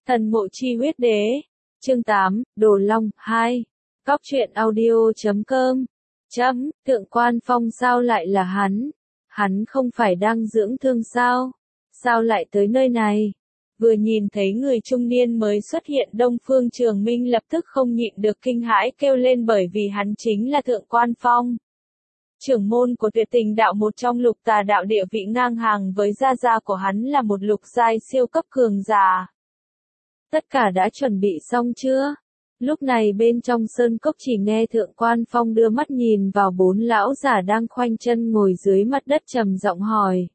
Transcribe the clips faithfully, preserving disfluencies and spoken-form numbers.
Thần mộ chi huyết đế. Chương tám, Đồ Long, hai. Cóc truyện audio chấm com. Chấm, Thượng Quan Phong sao lại là hắn? Hắn không phải đang dưỡng thương sao? Sao lại tới nơi này? Vừa nhìn thấy người trung niên mới xuất hiện Đông Phương Trường Minh lập tức không nhịn được kinh hãi kêu lên bởi vì hắn chính là Thượng Quan Phong. Trưởng môn của Tuyệt Tình đạo, một trong lục tà đạo, địa vị ngang hàng với gia gia của hắn là một lục giai siêu cấp cường giả. Tất cả đã chuẩn bị xong chưa? Lúc này bên trong sơn cốc chỉ nghe Thượng Quan Phong đưa mắt nhìn vào bốn lão giả đang khoanh chân ngồi dưới mặt đất trầm giọng hỏi.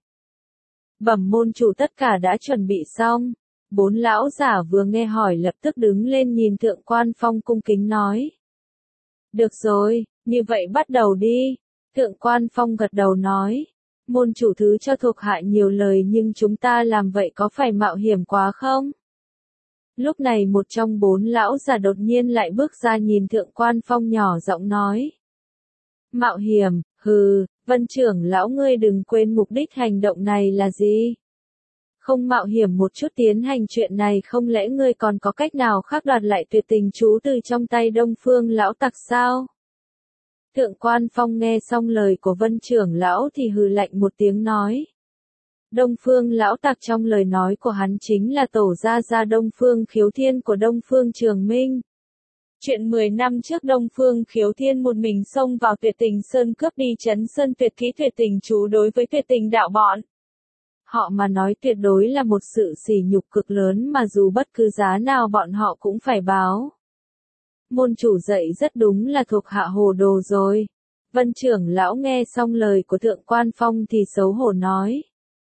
Bẩm môn chủ, tất cả đã chuẩn bị xong. Bốn lão giả vừa nghe hỏi lập tức đứng lên nhìn Thượng Quan Phong cung kính nói. Được rồi, như vậy bắt đầu đi. Thượng Quan Phong gật đầu nói. Môn chủ thứ cho thuộc hạ nhiều lời, nhưng chúng ta làm vậy có phải mạo hiểm quá không? Lúc này một trong bốn lão già đột nhiên lại bước ra nhìn Thượng Quan Phong nhỏ giọng nói. Mạo hiểm, hừ, Vân trưởng lão, ngươi đừng quên mục đích hành động này là gì? Không mạo hiểm một chút tiến hành chuyện này, không lẽ ngươi còn có cách nào khác đoạt lại tuyệt tình chú từ trong tay Đông Phương lão tặc sao? Thượng Quan Phong nghe xong lời của Vân trưởng lão thì hừ lạnh một tiếng nói. Đông Phương lão tặc, trong lời nói của hắn chính là tổ gia gia Đông Phương Khiếu Thiên của Đông Phương Trường Minh. Chuyện mười năm trước Đông Phương Khiếu Thiên một mình xông vào Tuyệt Tình Sơn cướp đi Trấn Sơn tuyệt kỹ tuyệt tình chú đối với Tuyệt Tình đạo bọn. Họ mà nói tuyệt đối là một sự sỉ nhục cực lớn mà dù bất cứ giá nào bọn họ cũng phải báo. Môn chủ dạy rất đúng là thuộc hạ hồ đồ rồi. Vân trưởng lão nghe xong lời của Thượng Quan Phong thì xấu hổ nói.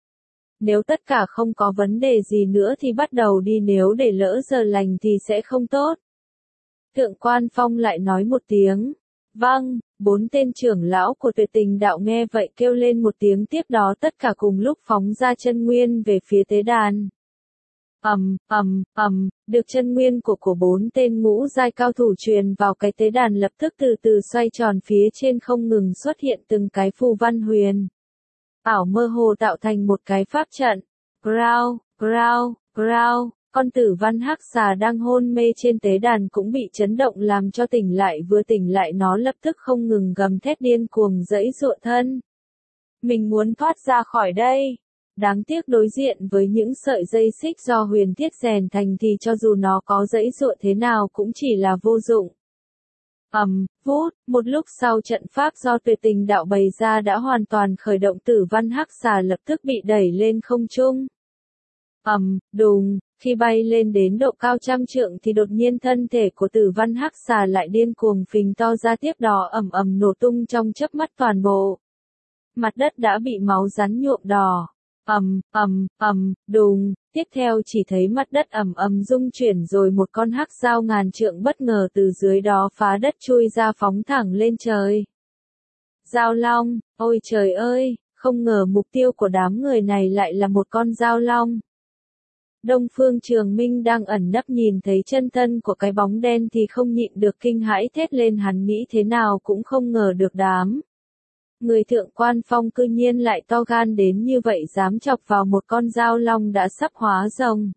Nếu tất cả không có vấn đề gì nữa thì bắt đầu đi, nếu để lỡ giờ lành thì sẽ không tốt. Thượng Quan Phong lại nói một tiếng. Vâng, bốn tên trưởng lão của Tuyệt Tình đạo nghe vậy kêu lên một tiếng, tiếp đó tất cả cùng lúc phóng ra chân nguyên về phía tế đàn. Ầm, ầm, ầm, được chân nguyên của của bốn tên ngũ giai cao thủ truyền vào cái tế đàn, lập tức từ từ xoay tròn, phía trên không ngừng xuất hiện từng cái phù văn huyền ảo mơ hồ tạo thành một cái pháp trận. Growl, growl, growl, con tử văn hắc xà đang hôn mê trên tế đàn cũng bị chấn động làm cho tỉnh lại, vừa tỉnh lại nó lập tức không ngừng gầm thét điên cuồng giãy giụa thân. Mình muốn thoát ra khỏi đây. Đáng tiếc đối diện với những sợi dây xích do huyền thiết rèn thành thì cho dù nó có giãy giụa thế nào cũng chỉ là vô dụng. Ầm, vút, một lúc sau trận pháp do Tuyệt Tình đạo bày ra đã hoàn toàn khởi động, tử văn hắc xà lập tức bị đẩy lên không trung. Ầm, đùng, khi bay lên đến độ cao trăm trượng thì đột nhiên thân thể của tử văn hắc xà lại điên cuồng phình to ra, tiếp đó ầm ầm nổ tung trong chớp mắt toàn bộ. Mặt đất đã bị máu rắn nhuộm đỏ. Ầm, ầm, ầm, đùng, tiếp theo chỉ thấy mặt đất ầm ầm rung chuyển, rồi một con hắc dao ngàn trượng bất ngờ từ dưới đó phá đất chui ra phóng thẳng lên trời. Dao long, ôi trời ơi, không ngờ mục tiêu của đám người này lại là một con dao long. Đông Phương Trường Minh đang ẩn nấp nhìn thấy chân thân của cái bóng đen thì không nhịn được kinh hãi thét lên, hắn nghĩ thế nào cũng không ngờ được đám người Thượng Quan Phong cư nhiên lại to gan đến như vậy, dám chọc vào một con dao long đã sắp hóa rồng.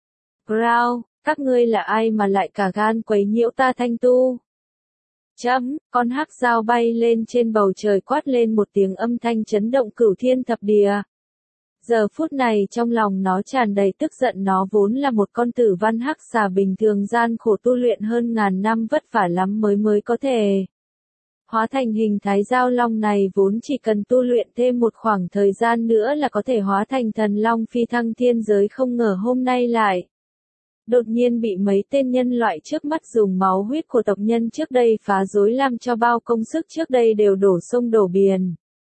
Growl, các ngươi là ai mà lại cả gan quấy nhiễu ta thanh tu? Chấm, con hắc dao bay lên trên bầu trời quát lên một tiếng, âm thanh chấn động cửu thiên thập địa. Giờ phút này trong lòng nó tràn đầy tức giận, nó vốn là một con tử văn hắc xà bình thường gian khổ tu luyện hơn ngàn năm, vất vả lắm mới mới có thể hóa thành hình thái dao long này, vốn chỉ cần tu luyện thêm một khoảng thời gian nữa là có thể hóa thành thần long phi thăng thiên giới, không ngờ hôm nay lại đột nhiên bị mấy tên nhân loại trước mắt dùng máu huyết của tộc nhân trước đây phá rối, làm cho bao công sức trước đây đều đổ sông đổ biển.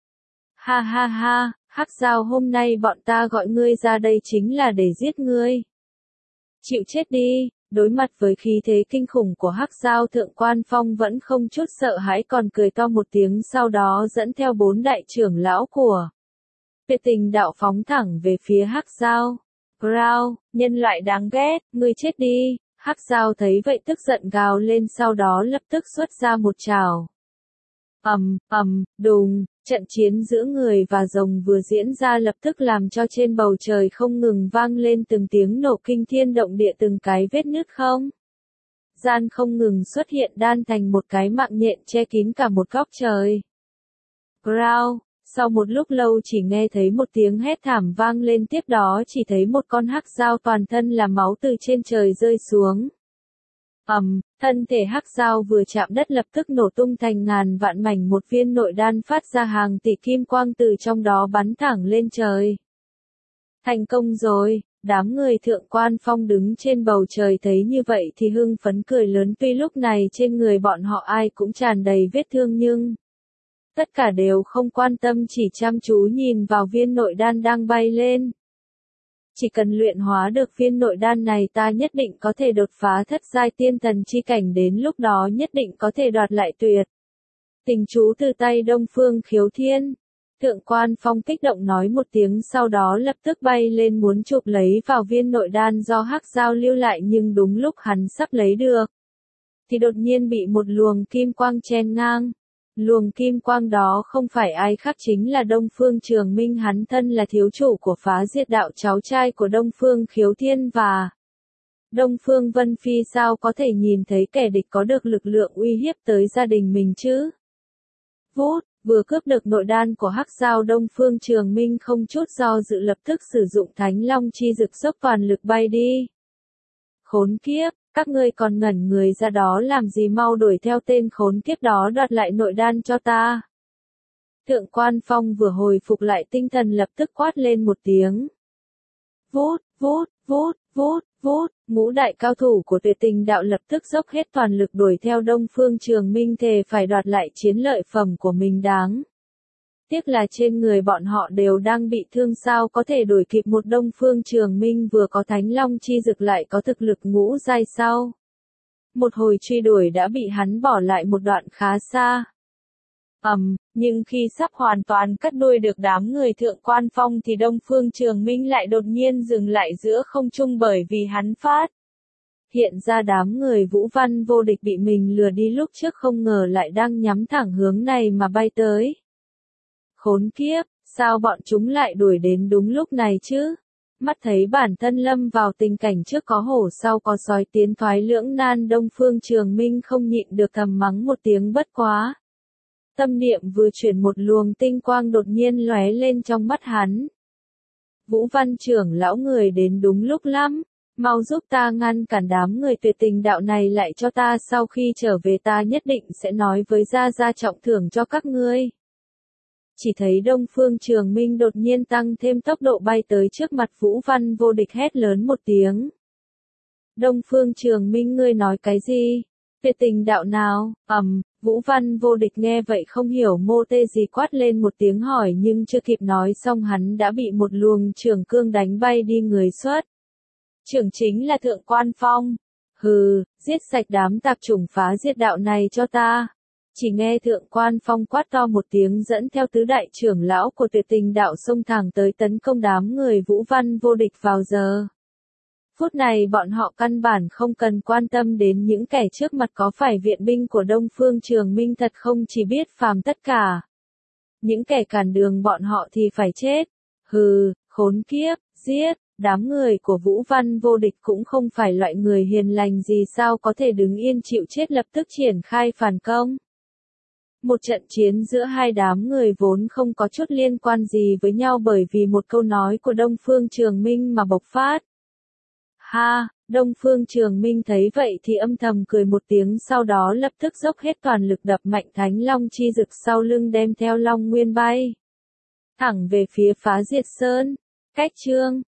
Ha ha ha, hắc dao, hôm nay bọn ta gọi ngươi ra đây chính là để giết ngươi. Chịu chết đi. Đối mặt với khí thế kinh khủng của hắc dao, Thượng Quan Phong vẫn không chút sợ hãi, còn cười to một tiếng, sau đó dẫn theo bốn đại trưởng lão của Tuyệt Tình đạo phóng thẳng về phía hắc dao. Growl, nhân loại đáng ghét, ngươi chết đi. Hắc dao thấy vậy tức giận gào lên, sau đó lập tức xuất ra một trảo. Ầm, ầm, đùng, trận chiến giữa người và rồng vừa diễn ra lập tức làm cho trên bầu trời không ngừng vang lên từng tiếng nổ kinh thiên động địa, từng cái vết nứt không gian không ngừng xuất hiện đan thành một cái mạng nhện che kín cả một góc trời. Growl, sau một lúc lâu chỉ nghe thấy một tiếng hét thảm vang lên, tiếp đó chỉ thấy một con hắc dao toàn thân là máu từ trên trời rơi xuống. Ầm, thân thể hắc dao vừa chạm đất lập tức nổ tung thành ngàn vạn mảnh, một viên nội đan phát ra hàng tỷ kim quang từ trong đó bắn thẳng lên trời. Thành công rồi, đám người Thượng Quan Phong đứng trên bầu trời thấy như vậy thì hưng phấn cười lớn, tuy lúc này trên người bọn họ ai cũng tràn đầy vết thương nhưng tất cả đều không quan tâm, chỉ chăm chú nhìn vào viên nội đan đang bay lên. Chỉ cần luyện hóa được viên nội đan này ta nhất định có thể đột phá thất giai tiên thần chi cảnh, đến lúc đó nhất định có thể đoạt lại tuyệt tình chú từ tay Đông Phương Khiếu Thiên. Thượng Quan Phong kích động nói một tiếng, sau đó lập tức bay lên muốn chụp lấy vào viên nội đan do hắc dao lưu lại, nhưng đúng lúc hắn sắp lấy được thì đột nhiên bị một luồng kim quang chen ngang. Luồng kim quang đó không phải ai khác chính là Đông Phương Trường Minh, hắn thân là thiếu chủ của Phá Diệt Đạo, cháu trai của Đông Phương Khiếu Thiên và Đông Phương Vân Phi, sao có thể nhìn thấy kẻ địch có được lực lượng uy hiếp tới gia đình mình chứ? Vút, vừa cướp được nội đan của hắc dao, Đông Phương Trường Minh không chút do dự lập tức sử dụng Thánh Long chi dực dốc toàn lực bay đi. Khốn kiếp! Các ngươi còn ngẩn người ra đó làm gì, mau đuổi theo tên khốn kiếp đó đoạt lại nội đan cho ta. Thượng Quan Phong vừa hồi phục lại tinh thần lập tức quát lên một tiếng. Vút, vút, vút, vút, vút, ngũ đại cao thủ của Tuyệt Tình Đạo lập tức dốc hết toàn lực đuổi theo Đông Phương Trường Minh, thề phải đoạt lại chiến lợi phẩm của mình. Đáng tiếc là trên người bọn họ đều đang bị thương, sao có thể đuổi kịp một Đông Phương Trường Minh vừa có Thánh Long chi dực lại có thực lực ngũ giai sau. Một hồi truy đuổi đã bị hắn bỏ lại một đoạn khá xa. Ầm, um, nhưng khi sắp hoàn toàn cắt đuôi được đám người Thượng Quan Phong thì Đông Phương Trường Minh lại đột nhiên dừng lại giữa không trung, bởi vì hắn phát hiện ra đám người Vũ Văn Vô Địch bị mình lừa đi lúc trước không ngờ lại đang nhắm thẳng hướng này mà bay tới. Khốn kiếp, sao bọn chúng lại đuổi đến đúng lúc này chứ? Mắt thấy bản thân lâm vào tình cảnh trước có hổ sau có sói, tiến thoái lưỡng nan, Đông Phương Trường Minh không nhịn được thầm mắng một tiếng, bất quá. Tâm niệm vừa chuyển, một luồng tinh quang đột nhiên lóe lên trong mắt hắn. Vũ Văn trưởng lão, người đến đúng lúc lắm, mau giúp ta ngăn cản đám người Tuyệt Tình Đạo này lại cho ta, sau khi trở về ta nhất định sẽ nói với gia gia trọng thưởng cho các ngươi. Chỉ thấy Đông Phương Trường Minh đột nhiên tăng thêm tốc độ bay tới trước mặt Vũ Văn Vô Địch, hét lớn một tiếng. Đông Phương Trường Minh, ngươi nói cái gì? Tuyệt Tình Đạo nào? Ầm, um, Vũ Văn Vô Địch nghe vậy không hiểu mô tê gì, quát lên một tiếng hỏi, nhưng chưa kịp nói xong hắn đã bị một luồng trường cương đánh bay đi, người xuất trưởng chính là Thượng Quan Phong. Hừ, giết sạch đám tạp chủng Phá Diệt Đạo này cho ta. Chỉ nghe Thượng Quan Phong quát to một tiếng, dẫn theo tứ đại trưởng lão của Tuyệt Tình Đạo xông thẳng tới tấn công đám người Vũ Văn Vô Địch. Vào giờ phút này bọn họ căn bản không cần quan tâm đến những kẻ trước mặt có phải viện binh của Đông Phương Trường Minh thật không, chỉ biết phàm tất cả những kẻ cản đường bọn họ thì phải chết. Hừ, khốn kiếp, giết! Đám người của Vũ Văn Vô Địch cũng không phải loại người hiền lành gì, sao có thể đứng yên chịu chết, lập tức triển khai phản công. Một trận chiến giữa hai đám người vốn không có chút liên quan gì với nhau, bởi vì một câu nói của Đông Phương Trường Minh mà bộc phát. Ha, Đông Phương Trường Minh thấy vậy thì âm thầm cười một tiếng, sau đó lập tức dốc hết toàn lực đập mạnh Thánh Long chi dực sau lưng, đem theo Long Nguyên bay thẳng về phía Phá Diệt Sơn. Cách chương